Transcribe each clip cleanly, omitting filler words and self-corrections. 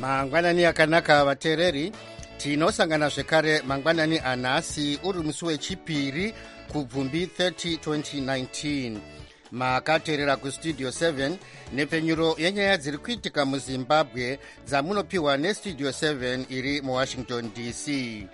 Mangwanani akanaka vateereri, tinosangana zvekare mangwanani anhasi uri musi wechipiri kubvumbi 30 2019. Makateerera kustudio 7 nepfenyuro yenyaya dziri kuitika muzimbabwe dzamunopiwa nestudio 7 iri muwashington dc.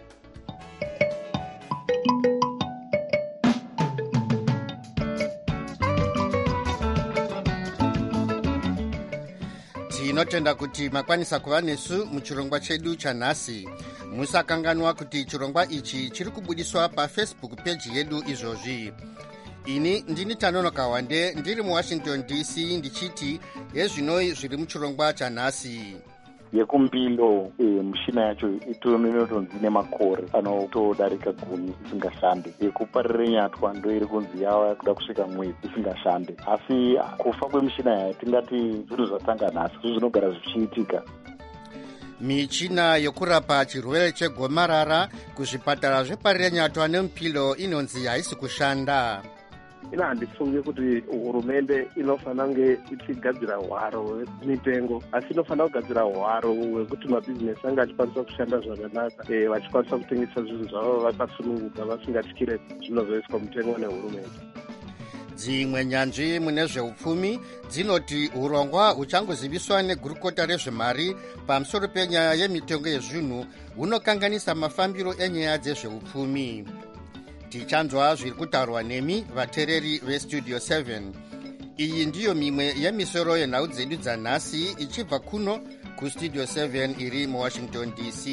Tinotenda kuti makwanisa kuva nesu muchirongwa chedu chanhasi. Musakanganwa kuti chirongwa ichi chiri kubudiswa pafacebook page yedu izvozvi. Ini ndini Tanonoka Wande ndiri muwashington dc ndichiti yezvinoi zviri muchirongwa chanhasi. Yekumbilo mushina yacho inotonzi nemakore anotodarika 10 isingashande. Yekuparire nyatwa ndo iri kunzi yava kuda kusvika mwedzi isingashande. Asi kufa kwemushina yayo tingati zvinhu zvatanga nhasi zvinogara zvichiitika. Michina yokurapa chirwere chegomarara kuzvipatara zveparire nyatwa nemupilo inonzi haisi kushanda. Ina handifunge kuti hurumende inofanira kunge ichigadzira hwaro wemitengo, asi inofanira kugadzira hwaro wekuti mabhizinesi anga achikwanisa kushanda zvakanaka, vachikwanisa kutengesa zvinhu zvavo vakasununguka vasingatyire zvinozoiswa mutengo nehurumende. Dzimwe nyanzvi mune zveupfumi dzinoti urongwa huchangoziviswa negurukota rezvemari pamusoro penyaya yemitengo yezvinhu hunokanganisa mafambiro enyaya dzezveupfumi. Tichanzwa zviri kutaurwa nemi vateereri vestudio 7. Iyi ndiyo mimwe yemisoro yenhau dzedu dzanhasi ichibva kuno kustudio 7 iri muwashington dc.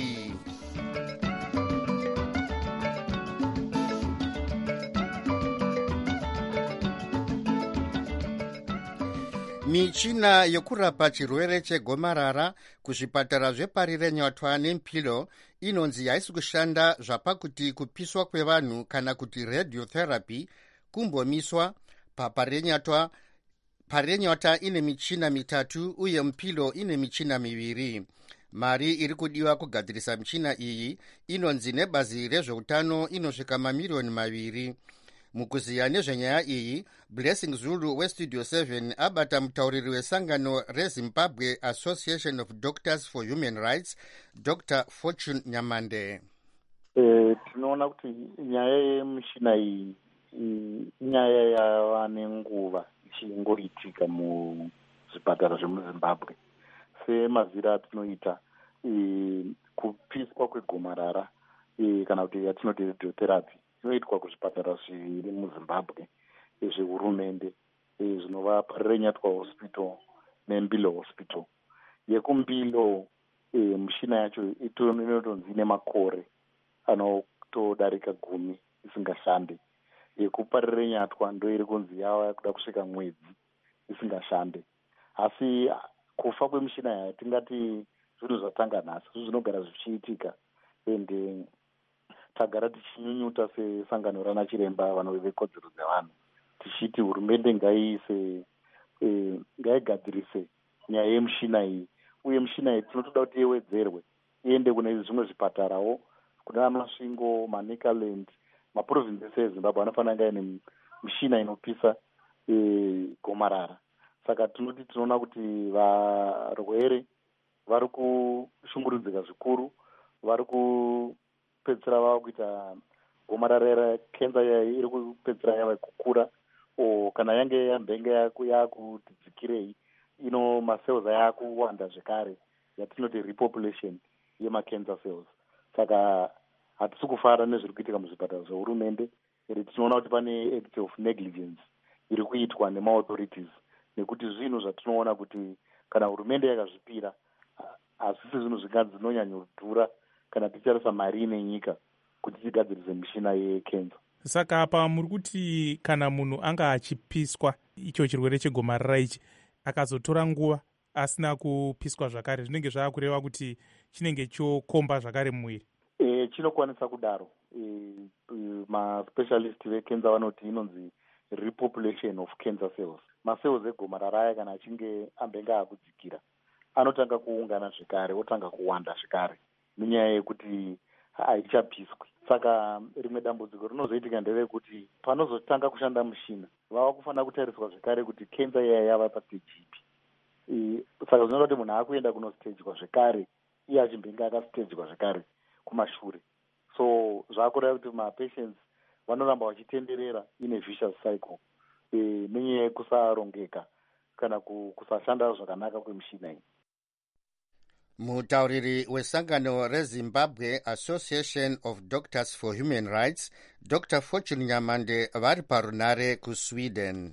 Michina yokurapa chirwere chegomarara kuzvipatara zveparire nyatwa nemupilo inonzi haisi kushanda zvapakuti kupiswa kwevanhu kana kuti radiotherapy kumbomiswa. Parire nyatwa ine michina 3 uye mupilo ine michina 2. Mari iri kudiwa kugadzirisa michina iyi inonzi nebazi rezveutano inosvika mamiliyoni 2. Mukuziya nezvenyaya iyi, Blessing Zulu westudio 7 abata mutauriri wesangano reZimbabwe Association of Doctors for Human Rights, Dr. Fortune Nyamande. Tinoona kuti nyaya yemishina iyi inyaya yava nenguva ichingoitika muzvipatara zvemuzimbabwe. Semazira atinoita kupiswa kwegomarara kana kuti yatinoti radiotherapy inoitwa kuzvipatara zviri muzimbabwe zvehurumende zvinova Parire Nyatwa Hospital neMbilo Hospital. Yekumbilo mushina yacho inotonzi nemakore anotodarika 10 isingashande. Yekuparire nyatwa ndo iri kunzi yava kuda kusvika mwedzi isingashande. Asi kufa kwemushina yayo tingati zvinhu zvatanga nhasi zvinogara zvichiitika, ende tagara tichinyunyuta sesangano rana chiremba vanove kodzero dzevanhu tichiti hurumende ngaigadzirise nyaya yemushina iyi, uye mushina iyi tinotoda kuti iwedzerwe iende kune zvimwe zvipatarawo, kuna Masvingo, Manicaland, maprovinsi ese eZimbabwe anofanira kunge aine mushina inopisa gomarara. Saka tinoona kuti varwere vari kushungurudzika zvikuru, vari kupedzisira vava kuita gomarara kenza iri kupedzisira yava kukura, kana yange yambenge yakuti dzikirei ino macells yakuwanda zvekare yatinoti repopulation yemacancer cells. Saka hatisi kufara nezviri kuitika muzvipatara zvehurumende, eri tinoona kuti pane act of negligence iri kuitwa nemaauthorities, nekuti zvinhu zvatinoona kuti kana hurumende yakazvipira hasisi zvinhu zvinonyanyodhura kana ticharisa mari nenyika kuti tigadzirise mishina yekenza. Saka apa muri kuti kana munhu anga achipiswa icho chirwere chegomarara ichi akazotora nguva asina kupiswa zvakare, zvinenge zvaakureva kuti chinenge chokomba zvakare mumwiri? Chinokwanisa kudaro. Maspecialist vekenza vanoti inonzi repopulation of cancer cells. Macells egomarara aya kana achinge ambenge akudzikira anotanga kuungana zvekare, otanga kuwanda zvekare nenyaya yekuti haichapiswi. Saka rimwe dambudziko rinozoitika nderekuti panozotanga kushanda mushina vava kufanira kutariswa zvekare kuti kenza iya yava pastage ipi. saka zvinoda kuti munhu akuenda kunostejwa zvekare iye achimbenge akastejwa zvekare kumashure. So zvakureva kuti mapatients vanoramba vachitenderera ine vicious cycle nenyaya yekusarongeka kana kusashanda zvakanaka kwemishina iyi. Mutauriri wesangano reZimbabwe Association of Doctors for Human Rights, Dr. Fortune Nyamande vari parunare kuSweden.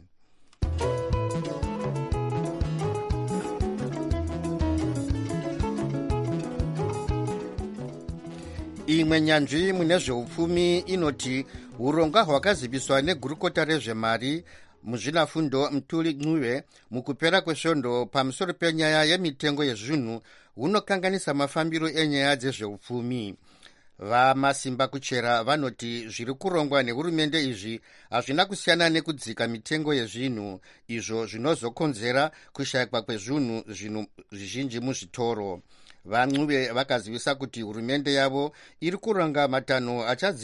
Imwe nyanzvi mune zveupfumi inoti urongwa hwakaziviswa negurukota rezvemari muzvinafundo Mutuli Ncube mukupera kwesvondo pamusoro penyaya yemitengo yezvinhu hunokanganisa mafambiro enyaya dzezveupfumi. Vamasimba kuchera vanoti zviri kurongwa nehurumende izvi hazvina kusiyana nekudzika mitengo yezvinhu, izvo zvinozokonzera kushayikwa kwezvinhu zvizhinji muzvitoro. VaNcube vakazivisa kuti hurumende yavo iri kuronga matanho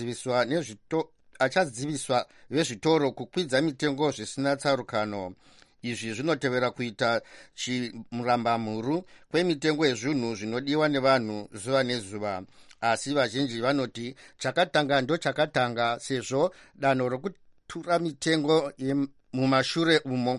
achadziviswa vezvitoro kukwidza mitengo zvisina tsarukano. Izvi zvinotevera kuita chimurambamhuru kwemitengo yezvinhu zvinodiwa nevanhu zuva nezuva. Asi vazhinji vanoti chakatanga ndochakatanga, sezvo danho rokutura mitengo mumashure umo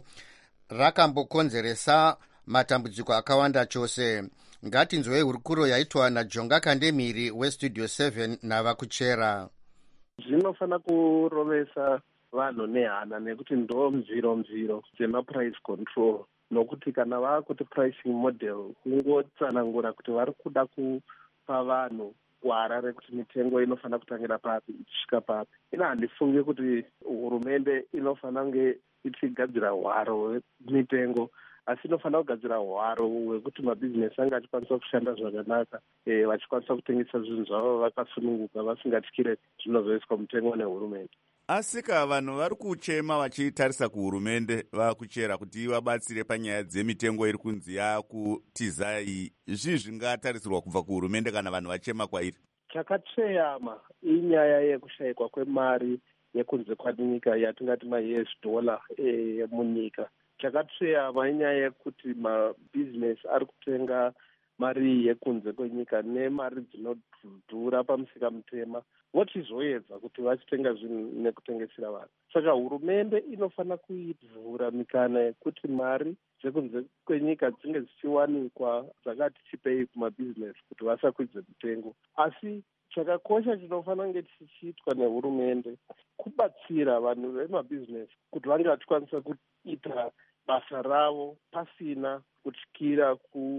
rakambokonzeresa matambudziko akawanda chose. Ngatinzwei hurukuro yaitwa naJonga Kandemiri weStudio 7 navakuchera. Zvinofana kurovesa vanhu nehana nekuti ndo mziro dzemaprice control, nokuti kana vakuti pricing model kungotsanangura kuti vari kuda kupa vanhu gwara rekuti mitengo inofana kutangira papi ichisvika papi. Ina handifungi kuti hurumende inofana kunge ichigadzira hwaro wemitengo, asi inofana kugadzira hwaro hwekuti mabhizinesi anga achikwanisa kushanda zvakanaka, vachikwanisa kutengesa zvinhu zvavo vakasununguka vasingatyire zvinozoiswa mutengo nehurumende. Asika vanhu vari kuchema vachitarisa kuhurumende vakuchera kuti vabatsire panyaya dzemitengo iri kunzi yakutiza iyi. Izvi zvingatarisirwa kubva kuhurumende kana vanhu vachema kwairi? Chakatsveyama inyaya yekushayikwa kwemari yekunze kwanyika yatingati ma-US dollar munyika. Chakatsveyama inyaya yekuti mabhizinesi ari kutenga mari yekunze kwenyika nemari dzinodhura pamusika mutema, vochizoedza kuti vachitenga zvinhu nekutengesera vanhu. Saka hurumende inofana kuivhura mikana yekuti mari dzekunze kwenyika dzinge dzichiwanikwa dzakati chipei kumabhizinesi kuti vasakwidze mitengo. Asi chakakosha chinofana kunge chichiitwa nehurumende kubatsira vanhu vemabhizinesi kuti vange vachikwanisa kuita basa ravo pasina kutyira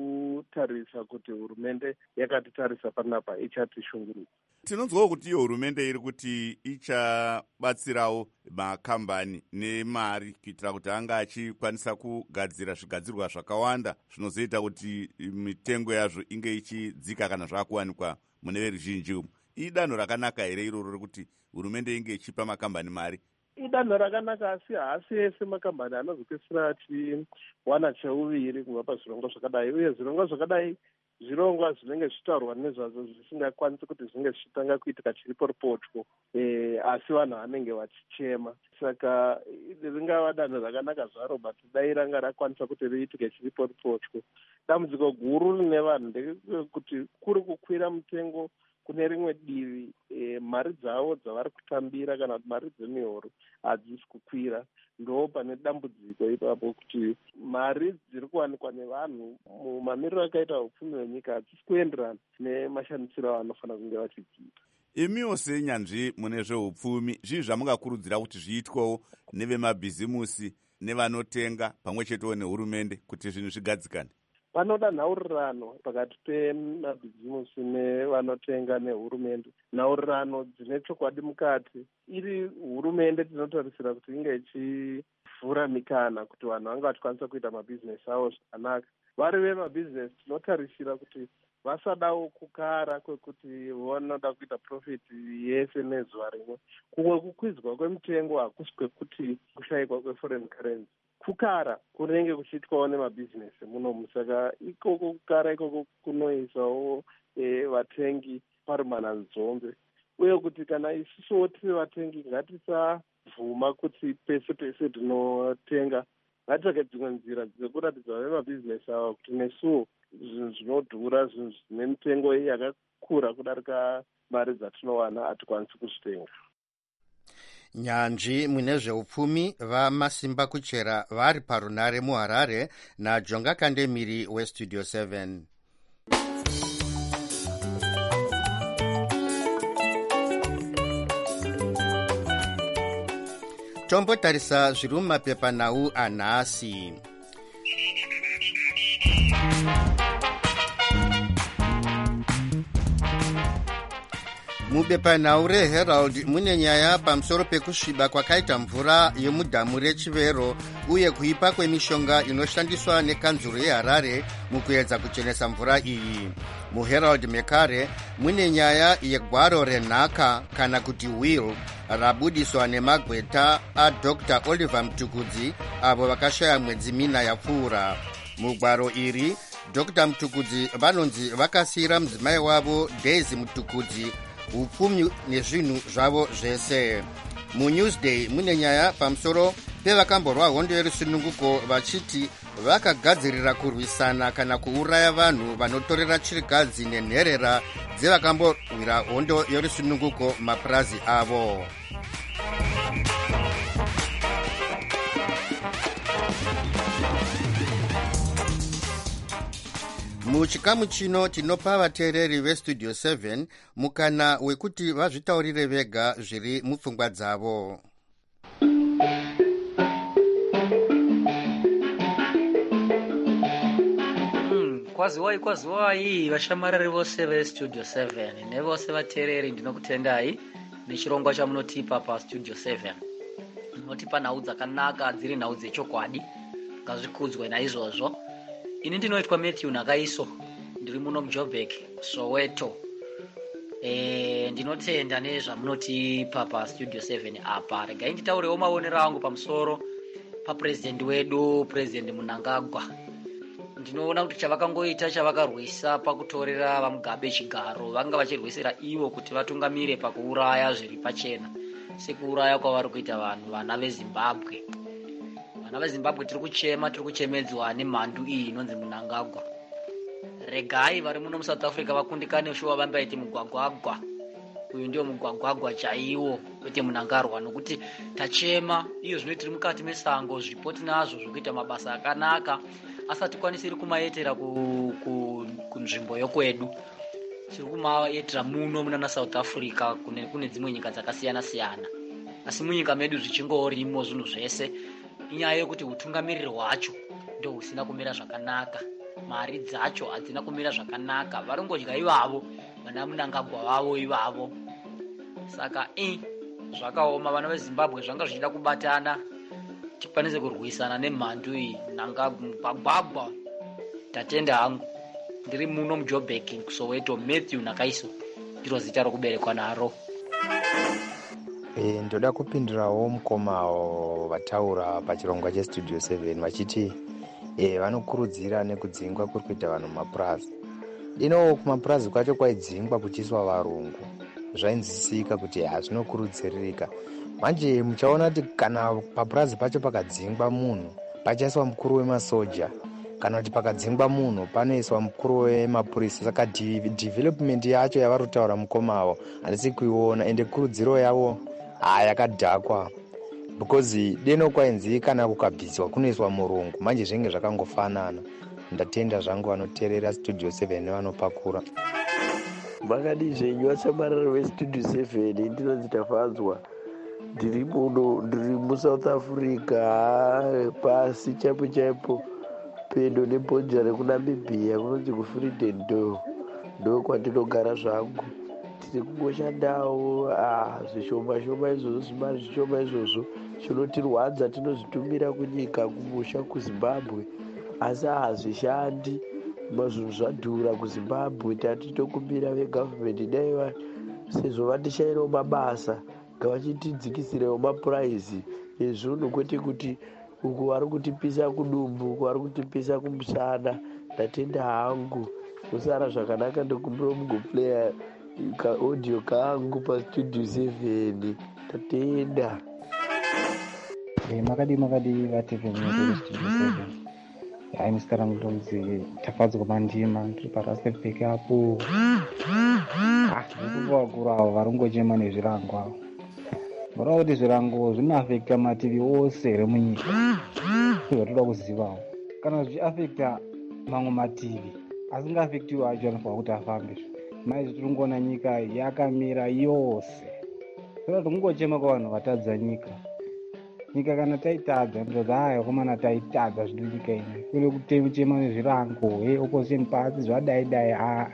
kutarisa kuti hurumende yakatitarisa panapa ichatishungurudza. Tinonzwawo kuti iyo hurumende iri kuti ichabatsirawo makambani nemari kuitira kuti anga achikwanisa kugadzira zvigadzirwa zvakawanda zvinozoita kuti mitengo yazvo inge ichidzika kana zvaakuwanikwa mune veruzhinji umu. Idanho rakanaka here iroro rekuti hurumende inge ichipa makambani mari? Idanho rakanaka, asi haasi ese makambani anozopedzisira achiwana cheuviri kubva pazvirongwa zvakadai, uye zvirongwa zvakadai zvirongwa zvinenge zvichitaurwa nezvazvo zvisingakwanisi kuti zvinge zvichitanga kuitika chiripo ripotyo, asi vanhu vanenge vachichema. Saka ringava danho rakanaka zvaro, but dai ranga rakwanisa kuti riitike chiripo ripotyo. Dambudziko guru rine vanhu ndekuti kuri kukwira mutengo kune rimwe divi, mari dzavo dzavari kutambira kana mari dzemihoro hadzisi kukwira. Ndo pane dambudziko ipapo kuti mari dziri kuwanikwa nevanhu mumamiriro akaita upfumi hwenyika hadzisi kuenderana nemashandisiro avanofanira kunge vachidziita. Imiwo senyanzvi mune zveupfumi, zvii zvamungakurudzira kuti zviitwewo nevemabhizimusi nevanotenga pamwe chetewo nehurumende kuti zvinhu zvigadzikane? Panoda nhaurirano pakati pemabhizimusi nevanotenga nehurumende, nhaurirano dzine chokwadi mukati. Iri hurumende tinotarisira kuti inge ichivhura mikana kuti vanhu vanga vachikwanisa kuita mabhizinesi avo zvakanaka. Vari vemabhizinesi tinotarisira kuti vasadawo kukara kwekuti vanoda kuita profiti yese nezuva rimwe. Kumwe kukwidzwa kwemitengo hakusi kwekuti kushayikwa kweforeign currency. Kukara kunenge kuchiitwawo nemabhizinesi munomu. Saka ikoko kukara ikoko kunoisawo vatengi parumananzombe, uye kuti kana isusuwo tiri vatengi ngatisavhuma kuti pese pese tinotenga Ngatitsvake dzimwe nzira dzekuratidza vemabhizinesi ava kuti nesuwo zvinhu zvinodhura, zvinhu zvine mitengo yakakura kudarika mari dzatinowana hatikwanisi kuzvitenga. Nyanzvi mune zveupfumi vaMasimba Kuchera vari parunare muHarare naJonga Kandemiri weStudio 7. Tombotarisa zviri mumapepanhau anhasi. Mubepanhau reHerald mune nyaya pamusoro pekusviba kwakaita mvura yemudhamu reChivero uye kuipa kwemishonga inoshandiswa nekanzuro yeHarare mukuedza kuchenesa mvura iyi. MuHerald Mekare mune nyaya yegwaro renhaka kana kuti will rabudiswa nemagweta aDr. Oliver Mtukudzi avo vakashaya mwedzi mina yapfuura. Mugwaro iri Dr. Mtukudzi vanonzi vakasiyira mudzimai wavo Daisy Mtukudzi upfumi nezvinhu zvavo zvese. MuNewsday mune nyaya pamusoro pevakamborwa hondo yerusununguko vachiti vakagadzirira kurwisana kana kuuraya vanhu vanotorera chirikadzi nenherera dzevakamborwira hondo yerusununguko mapurazi avo. Muchikamu chino tinopa vateereri veStudio 7 mukana wekuti vazvitaurire vega zviri mupfungwa dzavo. Kwaziwai vashamarari vose veStudio 7 nevose vateereri, ndinokutendai nechirongwa chamunotipa paStudio 7. Munotipa nhau dzakanaka, dziri nhau dzechokwadi, ngazvikudzwe naizvozvo. Ini ndinoitwa Matthew Nakaiso, ndiri muno muJoburg, Soweto. Ndinotenda nezvamunotipa paStudio 7 apa. Regai nditaurewo maonero angu pamusoro papurezidendi wedu, Purezidendi Mnangagwa. Ndinoona kuti chavakangoita chavakarwisa pakutorera vaMugabe chigaro, vanga vachirwisira ivo kuti vatungamire pakuuraya zviri pachena, sekuuraya kwavari kuita vanhu, vana veZimbabwe. Vana veZimbabwe tiri kuchemedzwa nemhandu iyi inonzi Mnangagwa. Regai vari muno muSouth Africa vakundikane shuwa vambaiti mugwagwagwa. Uyu ndio mugwagwagwa chaiwo, kwete Mnangarwa, nokuti tachema iyo zvino tiri mukati mesango, zvipo tinazvo zvokuita mabasa akanaka asati kwanisiri kumaetera kunzvimbo yokwedu. Tiri kumaetera muno muna South Africa kune dzimwe nyika dzakasiyana siyana. Asi munyika medu zvichingorimo zvinhu zvese. Inyaya yekuti utungamiriri hwacho ndio husina kumira zvakanaka, mari dzacho hadzina kumira zvakanaka, varongodya ivavo vana Mnangagwa vavo ivavo. Saka zvakaoma, vana veZimbabwe zvanga zvichida kubatana tikwanise kurwisana nemhandu iyi Mnangagwa. Tatenda hangu. Ndiri muno muJoburg, Soweto, Matthew Nakaiso ndiro zita rokuberekwa naro. Ndoda kupindurawo mukomawo vataura pachirongwa cheStudio 7 vachiti vanokurudzira nekudzingwa kuri kuita vanhu mumapurazi. Kumapurazi kwacho kwaidzingwa kuchiiswa varungu, zvainzwisika kuti hazvinokurudziririka. Manje muchaona kuti kana papurazi pacho pakadzingwa munhu pachaiswa mukuru wemasoja, kana kuti pakadzingwa munhu panoiswa mukuru wemapurisa. Saka development yacho yavari kutaura mukomawo handisi kuiona, ende kurudziro yavo yakadhakwa, because deno kwainzi kana kukabviswa kunoiswa murungu. Manje zvinge zvakangofanana. Ndatenda zvangu vanoteerera Studio 7 nevanopakura. Makadi zvenyu vachamarara veStudio 7, ndinonzi Tafadzwa. Ndiri muSouth Africa, pasi chaipo pedo nebhodha rekuNamibia kunonzi kuFreedom Door. Ndo kwandinogara zvangu. Tiri kungoshandawo zvishoma izvozvo, zvimari zvishoma izvozvo zvinotirwadza, tinozvitumira kunyika, kumusha, kuZimbabwe. Asi hazvishandi, zvinhu zvadhura kuZimbabwe. Tatitokumbira vegavhumende daiva sezvo vatishairawo mabasa ngavachitidzikisirewo mapuraizi ezvunhu, kwete kuti uku vari kutipisa kudumbu, uku vari kutipisa kumusana. Ndatenda hangu. Kusara zvakanaka ndokumbira mungoplaya kaaudio kangu paStudio 7. Tatenda. makadi vaTV Studio 7. Mr. Mlonzi tafadzwa mandima ndiri parastep peke apo. Vakuru avo varongochema nezvirango avo. Murawo kuti zvirango zvinoafekta mativi ose remunyika. Zvatoda kuzivawo. Kana zvichiafekta mamwe mativi asingaafektiwo acho anofanira kuti afambe. Maizvi tiringoona nyika yakamira yose. Saka tingochema kwavanhu vatadza nyika. Nyika kana taitadza ndodza komana taitadza zviri nyika ino. Kune kuchema nezvirango opposition party zvadai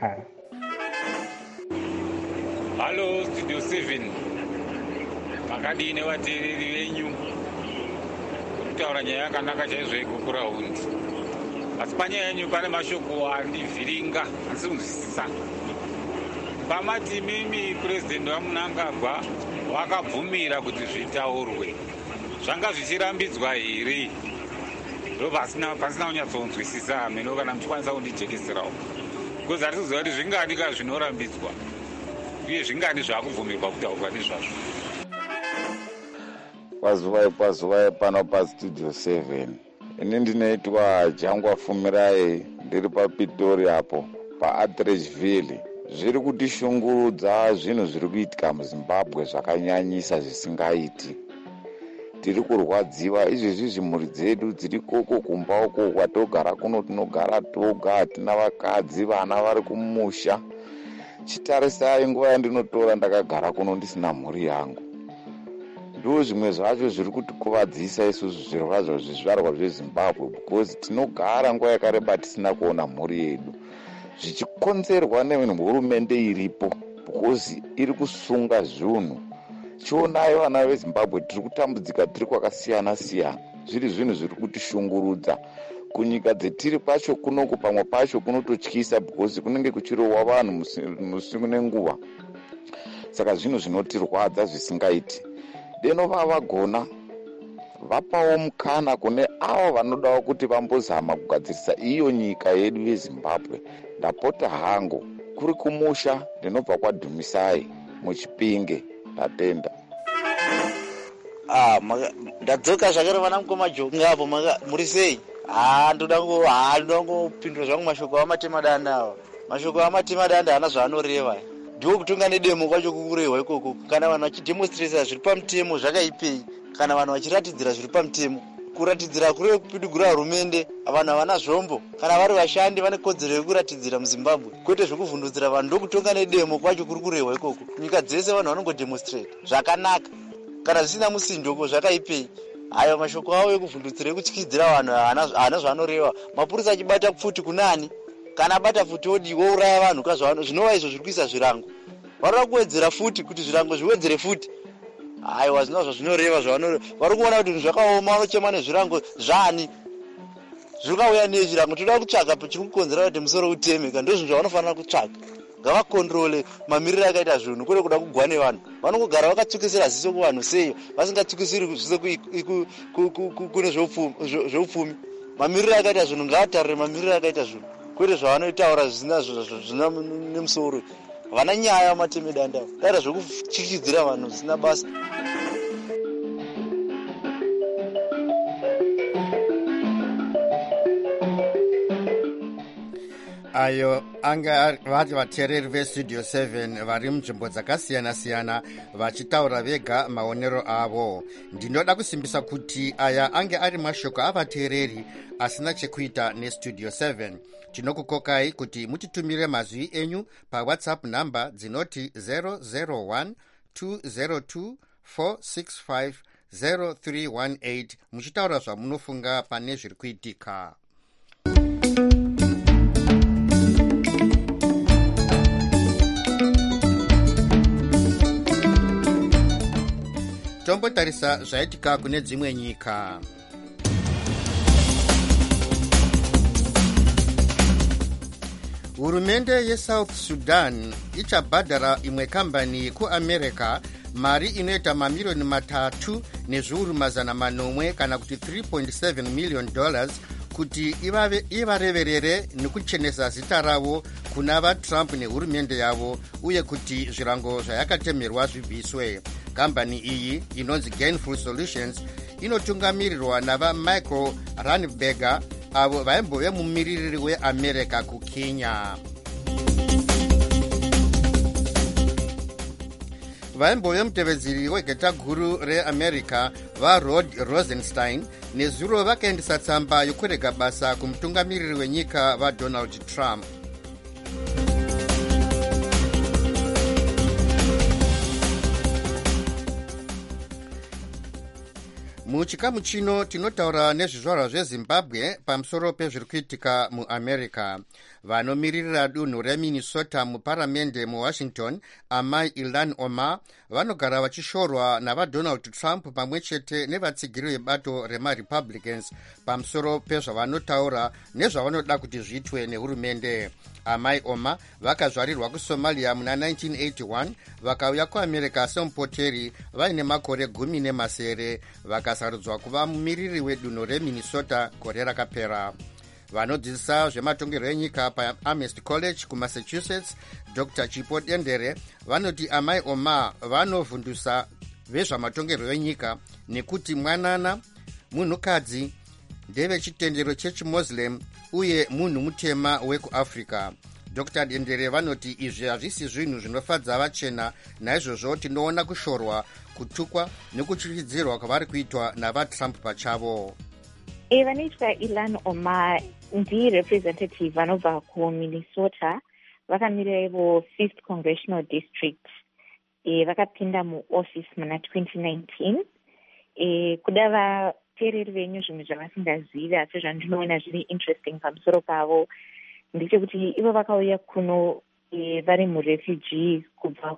Hello Studio 7. Makadini vateereri venyu. Kutaura nyaya yakanaka chaizvo yekukuraundi. Asi panyaya yenyu pane mashoko andivhiringa asi kunzwisisa. Pamati mimi President waMnangagwa wakabvumira kuti zvitaurwe. Zvanga zvichirambidzwa here? Ndo pasina kunyatsonzwisisa meno kana muchikwanisa kundijekeserawo. Because ari kuziva kuti zvingani ka zvinorambidzwa uye zvingani zvakubvumirwa kutaurwa nezvazvo. Pazuva pano paStudio 7 ini ndinoitwa Jangwa Fumirai ndiri paPitori apo paAdrechville. Zviri kutishungurudza zvinhu zviri kuitika muZimbabwe zvakanyanyisa zvisingaiti. Tiri kurwadziwa izvezvi mhuri dzedu dziri koko kumba uko kwatogara kuno tinogara toga, hatina vakadzi, vana vari kumusha. Chitarisai nguva yandinotora ndakagara kuno ndisina mhuri yangu. Ndo zvimwe zvacho zviri kutikuvadzisa isusu zvizvarwa zveZimbabwe because tinogara nguva yakareba tisina kuona mhuri yedu. Zvichikonzerwa nehurumende iripo because iri kusunga zvinhu. Chionayo vana veZimbabwe tiri kutambudzika tiri kwakasiyana siyana. Zviri zvinhu zviri kutishungurudza. Kunyika dzetiri pacho kunoko pamwe pacho kunototyisa because kunenge kuchirohwa vanhu musiku nenguva. Saka zvinhu zvinotirwadza zvisingaiti. Deno vagona vapawo mukana kune avo vanodawo kuti vambozama kugadzirisa iyo nyika yedu yeZimbabwe. Ndapota hangu kuri kumusha ndinobva kwaDhumisai muChipinge. Ndatenda. Ndadzoka zvakare vana mukoma Jonga apo muri sei? Ndoda ngopindura zvangu mashoko amatema danda. Mashoko amatema danda hana zvaanoreva. Ndiko kutonga nedemo kwacho kukurehwa ikoko. Kana vanhu vachidemonstrata zviri pamutemo zvakaipei? Kana vanhu vachiratidzira zviri pamutemo? Kuratidzira kure kupidugura hurumende, vanhu havana zvombo. Kana vari vashandi vane kodzero yekuratidzira muZimbabwe. Kwete zvekuvhundutsira vanhu ndokutonga nedemo kwacho kuri kurehwa ikoko. Nyika dzese vanhu vanongodemonstrate zvakanaka. Kana zvisina musindoko zvakaipei? Ayo mashoko avo ekuvhundutsira ekutyidzira vanhu hana zvaanoreva. Mapurisa achibata pfuti kunani? Kana abata futi odiwo uraya vanhu kazvano zvinova izvo zviri kuisa zvirango. Varikuda kuwedzera futi kuti zvirango zviwedzere futi. Aiwa zvinova zvinoreva zvavanore. Vari kuona kuti zvakaoma vanochema nezvirango zvani. Zvikauya nezvirango toda kutsvaga pachiri kukonzera kuti musoro utemeka. Ndozvinhu zvavanofanira kutsvaga. Ngavakontrole mamiriro akaita zvinhu kure kuda kugwane vanhu. Vanongogara vakatsukisira ziso kuvanhu sei vasingatsukisiri ziso kune zveupfumi. Mamiriro akaita zvinhu ngavatarire mamiriro akaita zvinhu. Kwete zvavanotaura zvina nemusoro. Vana nyaya mateme danda. Dara zvekuchichidzira vanhu zvisina basa. Ayo anga vari vateereri veStudio 7 vari munzvimbo dzakasiyana-siyana vachitaura vega maonero avo. Ndinoda kusimbisa kuti aya ange ari mashoko avateereri asina chekuita neStudio 7. Tinokukokai kuti mutitumire mazwi enyu paWhatsApp namba dzinoti 001 202 465 0318 muchitaura zvamunofunga pane zviri kuitika. Tombotarisa zvaitika kune dzimwe nyika. Hurumende yeSouth Sudan ichabhadhara imwe kambani kuAmerica mari inoita mamiliyoni 3 nezviuru mazana manomwe kana kuti $3.7 million kuti ivareverere nekuchenesa zita ravo kuna vaTrump nehurumende yavo uye kuti zvirango zvayakatemerwa zvibviswe. Kambani iyi inonzi Gainful Solutions inotungamirirwa navamichael ranberger avo vaimbove mumiririri weamerica kukenya. vaimbove mutevedzeri wegeta guru reamerica varod rosenstein nezuro vakaendesa tsamba yokurega basa kumutungamiriri wenyika vadonald trump. muchikamu chino tinotaura nezvizvarwa zvezimbabwe pamusoro pezviri kuitika muamerica. vanomiririra dunhu reminnesota muparamende muwashington amai Ilhan Omar vanogara vachishorwa navadonald trump pamwe chete nevatsigiri vebato remarepublicans pamusoro pezvavanotaura nezvavanoda kuti zviitwe nehurumende. amai Omar vakazvarirwa kusomalia muna 1981 vakauya kuamerica semupoteri vaine makore 10 vakasarudzwa kuva mumiriri wedunhu reminnesota gore rakapera. vanodzidzisa zvematongerwo enyika paamherst college kumassachusetts dr chipo dendere vanoti amai Omar vanovhundusa vezvamatongerwo enyika nekuti mwanana, munhukadzi, ndevechitendero chechimuslim uye munhu mutema wekuafrica. dr dendere vanoti izvi hazvisi zvinhu zvinofadza vachena, naizvozvo tinoona kushorwa, kutukwa nekutyisidzirwa kwavari kuitwa navatrump pachavo. vanoitwa Ilhan Omar ndirepresentative vanobva kuminnesota, vakamirira ivo 5th congressional district. vakapinda muoffice muna 2019. kuda vateereri venyu zvimwe zvavasingazivi asi zvandinoona zviri interesting pamusoro pavo ndechekuti ivo vakauya kuno vari murefugee kubva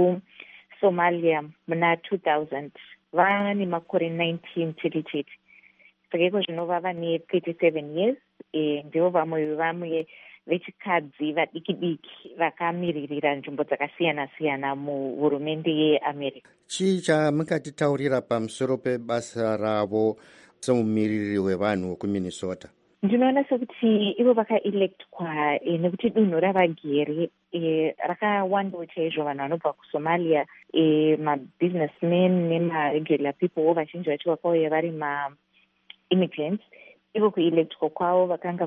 kusomalia muna 2000. vane makore 19 chete saka iko zvinova vane 37 years. ndivo vamwe vechikadzi vadiki diki vakamiririra nzvimbo dzakasiyana siyana muhurumende yeamerica. chii chamukatitaurira pamusoro pebasa ravo semumiriri wevanhu kuminnesota? ndinoona sekuti ivo vakaelectwa nekuti dunhu ravagere rakawandawo chaizvo vanhu vanobva kusomalia, mabusinessmen nemaregular people vazhinji vacho vakauya vari maimmigrants. ivo kuelectwa kwavo vakanga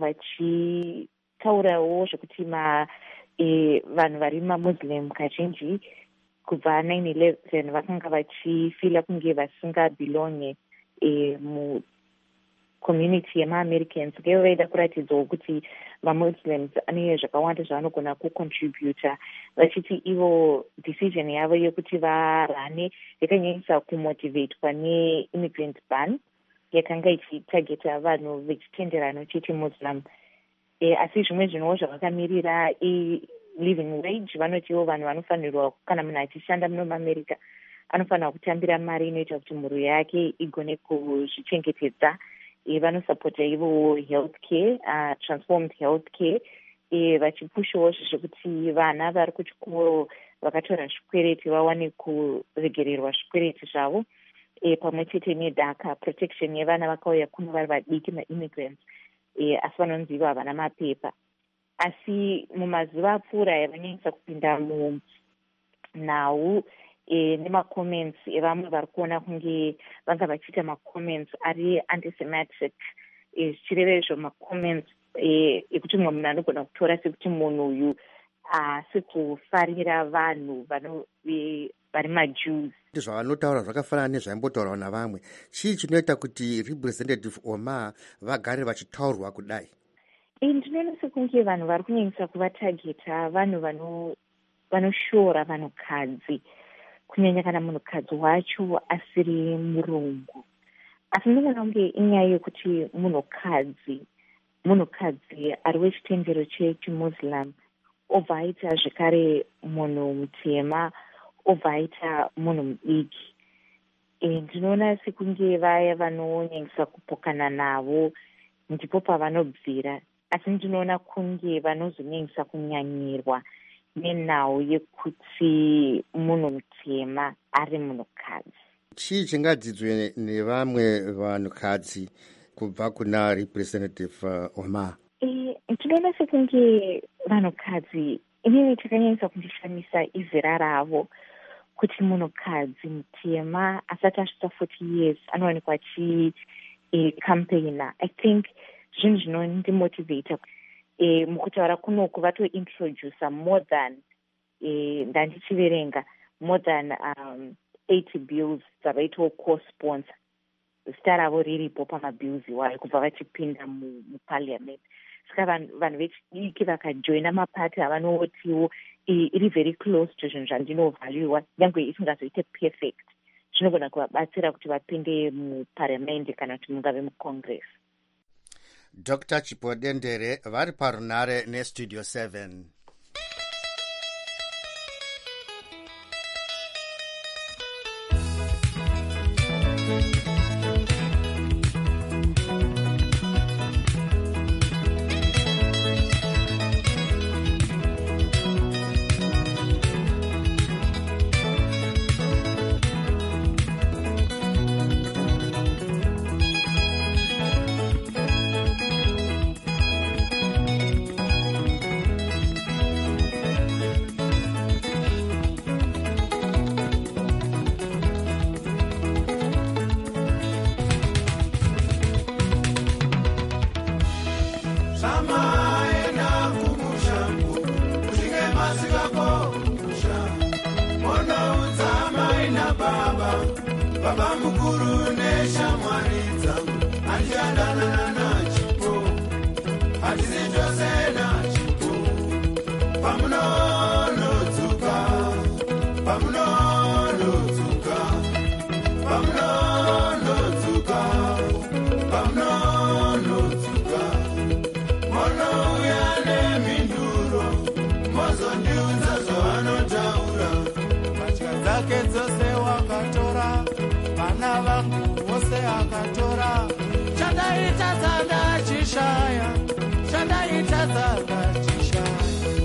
vachitaurawo zvekuti vanhu vari mamuslim kazhinji kubva 9/11 vakanga vachifila kunge vasingabelonge mucommunity yemaamericans. kaivo vaida kuratidzawo kuti vamuslims ane zvakawanda zvavanogona kucontributa, vachiti ivo decision yavo yekuti varane yakanyanyisa kumotivatwa neimmigrant ban yakanga ichitageta vanhu vechitenderano chechimuslim. asi zvimwe zvinowo zvavakamirira living wage. vanotiwo vanhu vanofanirwa, kana munhu achishanda muno muamerica anofanirwa kutambira mari inoita kuti mhuri yake igone kuzvichengetedza. vanosapota ivo health care, transformed health care, vachipushawo zvekuti vana vari kuchikoro vakatora zvikwereti vawane kuregererwa zvikwereti zvavo, pamwe chete nedhaka protection yevana vakauya kuno vari vadiki maimmigrants, asi vanonzi ivo havana mapepa. asi mumazuva apfuura yavanyanyisa kupinda munhau nemacomments evamwe vari kuona kunge vanga vachiita macomments ari antisemitic, zvichireva izvo macomments ekuti mumwe munhu anogona kutora sekuti munhu uyu asi kufarira vanhu vari majews. zvavanotaura zvakafanana nezvaimbotaurwa navamwe. chii chinoita kuti representative Omar vagare vachitaurwa kudai? ndinoona sekunge vanhu vari kunyanyisa kuvatageta vanhu vanoshora vanhukadzi, kunyanya kana munhukadzi wacho asiri murungu. asi ndinoona kunge inyaya yekuti munhukadzi ari wechitendero chechimuslim obva aita zvekare munhu mutema, obva aita munhu mudiki. ndinoona sekunge vaya vanonyanyisa kupokana navo ndipo pavanobvira, asi ndinoona kunge vanozonyanyisa kunyanyirwa nenhau yekuti munhu mutema ari munhukadzi. chii chingadzidzwe nevamwe vanhukadzi kubva kuna representative Omar? ndinoona sekunge vanhukadzi inini chakanyanyisa kundishamisa izera ravo, kuti munhukadzi mutema asati asvitsa 40 years anowanikwa achicampaigner. I think zvinhu zvinondimotivata mukutaura kunoku vatointroducer more than ndandichiverenga more than 80 bills dzavaitawo co-sponsor zita ravo riripo pamabills iwayo kubva vachipinda muparliament. Saka vanhu vechidiki vakajoina mapati avanotiwo iri very close to zvinhu zvandinovaluwa nyange isingazoite perfect, zvinogona kuvabatsira kuti vapinde muparliament kana kuti mungave mucongress. Dr. Chipo Dendere vari parunare nestudio 7. Baba mukuru neshamwari dzangu andiyandana nachipo hatizijose nachipo pamunonodzuka pamunonodzuka pamunonodzuka pamunonodzuka monouya nemhinduro mozondiudza zvavanotaura mbatya dzake dzose wakatora vana vangu vose akatora chandaitadza ndachishaya chandaitadza ndachishaya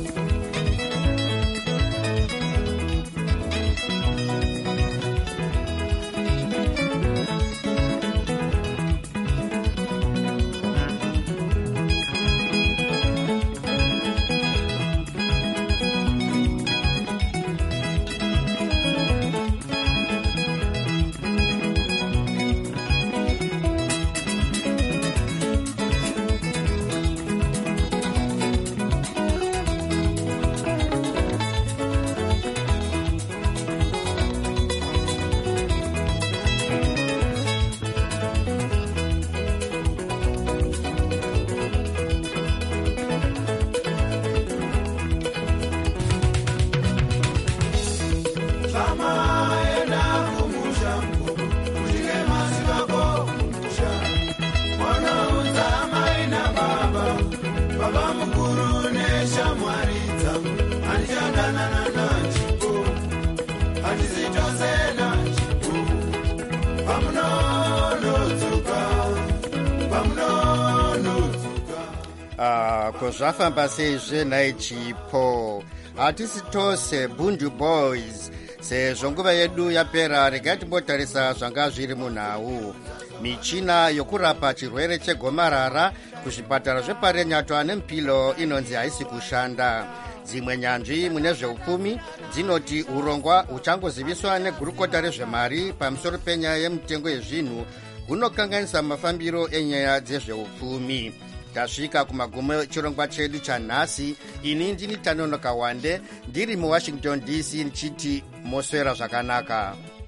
Zvafamba seizve nhai Chipo, hatisi tose Bundu Boys. Sezvo nguva yedu yapera, regai timbotarisa zvanga zviri munhau. Michina yokurapa chirwere chegomarara kuzvipatara zveparenyato ane mpilo inonzi haisi kushanda. Dzimwe nyanzvi mune zveupfumi dzinoti urongwa huchangoziviswa negurukota rezvemari pamusoro penyaya yemitengo yezvinhu hunokanganisa mafambiro enyaya dzezveupfumi. Tasvika kumagumo chirongwa chedu chanhasi. Ini ndini Tanonoka Wande ndiri muWashington DC ndichiti moswera zvakanaka.